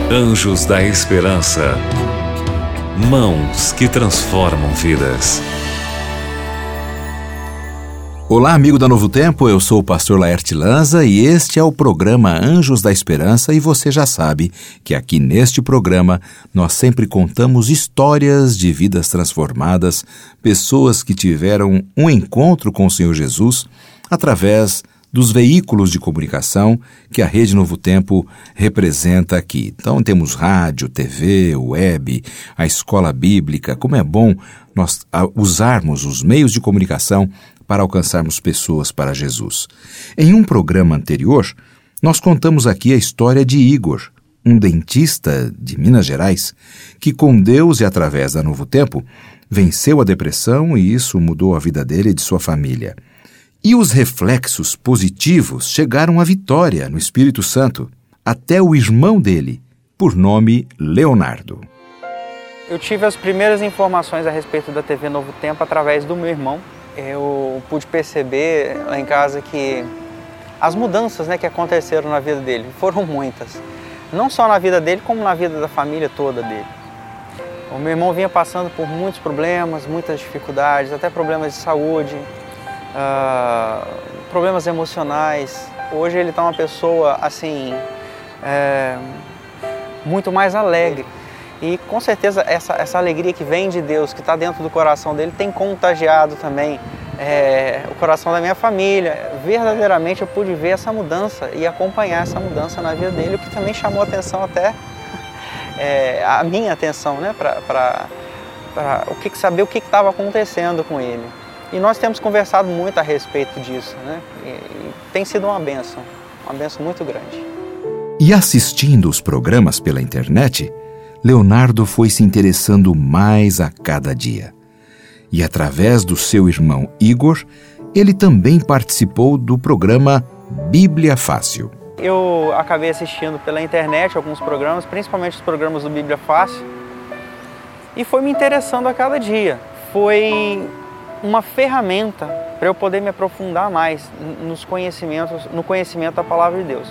Anjos da Esperança. Mãos que transformam vidas. Olá, amigo da Novo Tempo, eu sou o pastor Laerte Lanza e este é o programa Anjos da Esperança e você já sabe que aqui neste programa nós sempre contamos histórias de vidas transformadas, pessoas que tiveram um encontro com o Senhor Jesus através dos veículos de comunicação que a Rede Novo Tempo representa aqui. Então temos rádio, TV, web, a escola bíblica. Como é bom nós usarmos os meios de comunicação para alcançarmos pessoas para Jesus. Em um programa anterior, nós contamos aqui a história de Igor, um dentista de Minas Gerais, que com Deus e através da Novo Tempo venceu a depressão e isso mudou a vida dele e de sua família. E os reflexos positivos chegaram à vitória no Espírito Santo, até o irmão dele, por nome Leonardo. Eu tive as primeiras informações a respeito da TV Novo Tempo através do meu irmão. Eu pude perceber lá em casa que as mudanças, que aconteceram na vida dele foram muitas. Não só na vida dele, como na vida da família toda dele. O meu irmão vinha passando por muitos problemas, muitas dificuldades, até problemas de saúde, problemas emocionais. Hoje ele está uma pessoa assim, muito mais alegre. E com certeza essa alegria que vem de Deus, que está dentro do coração dele, tem contagiado também o coração da minha família. Verdadeiramente eu pude ver essa mudança e acompanhar essa mudança na vida dele, o que também chamou a atenção até, a minha atenção, para saber o que estava acontecendo com ele. E nós temos conversado muito a respeito disso, e tem sido uma bênção muito grande. E assistindo os programas pela internet, Leonardo foi se interessando mais a cada dia. E através do seu irmão Igor, ele também participou do programa Bíblia Fácil. Eu acabei assistindo pela internet alguns programas, principalmente os programas do Bíblia Fácil, e foi me interessando a cada dia. Foi uma ferramenta para eu poder me aprofundar mais no conhecimento da Palavra de Deus.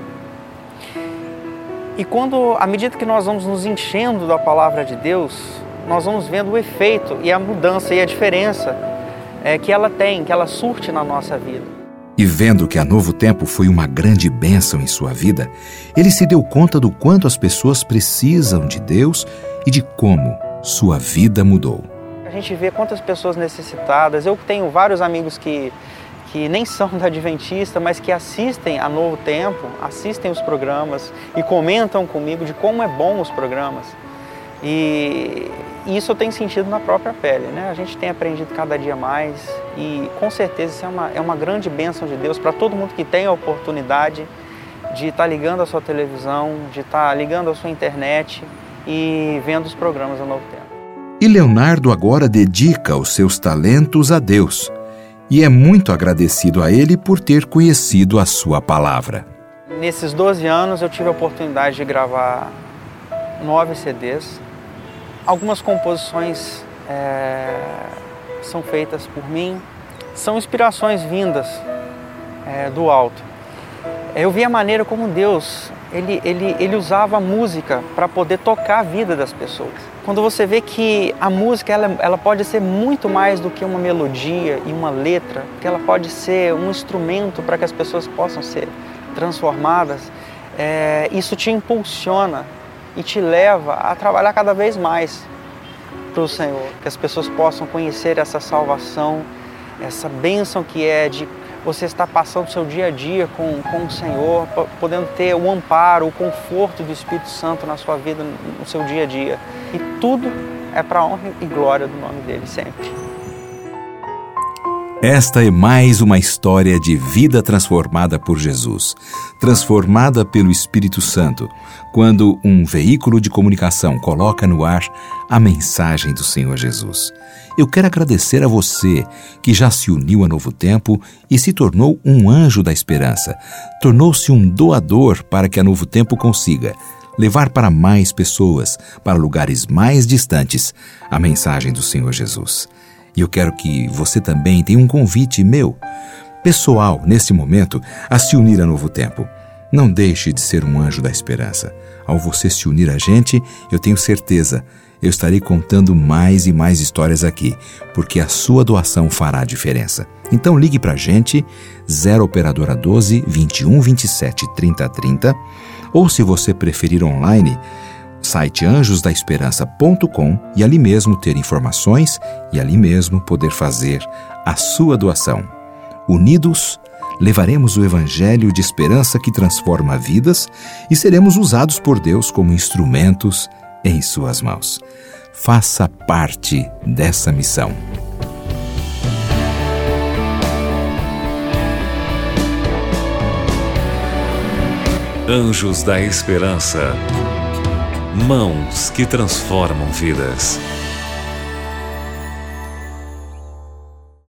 E à medida que nós vamos nos enchendo da Palavra de Deus, nós vamos vendo o efeito e a mudança e a diferença que ela surte na nossa vida. E vendo que a Novo Tempo foi uma grande bênção em sua vida, ele se deu conta do quanto as pessoas precisam de Deus e de como sua vida mudou. A gente vê quantas pessoas necessitadas. Eu tenho vários amigos que nem são da Adventista, mas que assistem a Novo Tempo, assistem os programas e comentam comigo de como é bom os programas. E isso eu tenho sentido na própria pele, A gente tem aprendido cada dia mais e com certeza isso é uma grande bênção de Deus para todo mundo que tem a oportunidade de estar ligando a sua televisão, de estar ligando a sua internet e vendo os programas da Novo Tempo. E Leonardo agora dedica os seus talentos a Deus e é muito agradecido a Ele por ter conhecido a sua palavra. Nesses 12 anos eu tive a oportunidade de gravar 9 CDs. Algumas composições são feitas por mim, são inspirações vindas do alto. Eu vi a maneira como Deus ele usava a música para poder tocar a vida das pessoas. Quando você vê que a música ela pode ser muito mais do que uma melodia e uma letra, que ela pode ser um instrumento para que as pessoas possam ser transformadas, isso te impulsiona e te leva a trabalhar cada vez mais para o Senhor. Que as pessoas possam conhecer essa salvação, essa bênção que é de você estar passando o seu dia a dia com o Senhor, podendo ter o amparo, o conforto do Espírito Santo na sua vida, no seu dia a dia. E tudo é para a honra e glória do nome dele sempre. Esta é mais uma história de vida transformada por Jesus, transformada pelo Espírito Santo, quando um veículo de comunicação coloca no ar a mensagem do Senhor Jesus. Eu quero agradecer a você que já se uniu a Novo Tempo e se tornou um anjo da esperança, tornou-se um doador para que a Novo Tempo consiga levar para mais pessoas, para lugares mais distantes, a mensagem do Senhor Jesus. E eu quero que você também tenha um convite meu, pessoal, nesse momento, a se unir a Novo Tempo. Não deixe de ser um anjo da esperança. Ao você se unir a gente, eu tenho certeza, eu estarei contando mais e mais histórias aqui, porque a sua doação fará a diferença. Então ligue para a gente, 0 Operadora 12 21 27 30 30, ou se você preferir online, site anjosdaesperança.com, e ali mesmo ter informações e ali mesmo poder fazer a sua doação. Unidos, levaremos o Evangelho de esperança que transforma vidas e seremos usados por Deus como instrumentos em suas mãos. Faça parte dessa missão. Anjos da Esperança. Mãos que transformam vidas.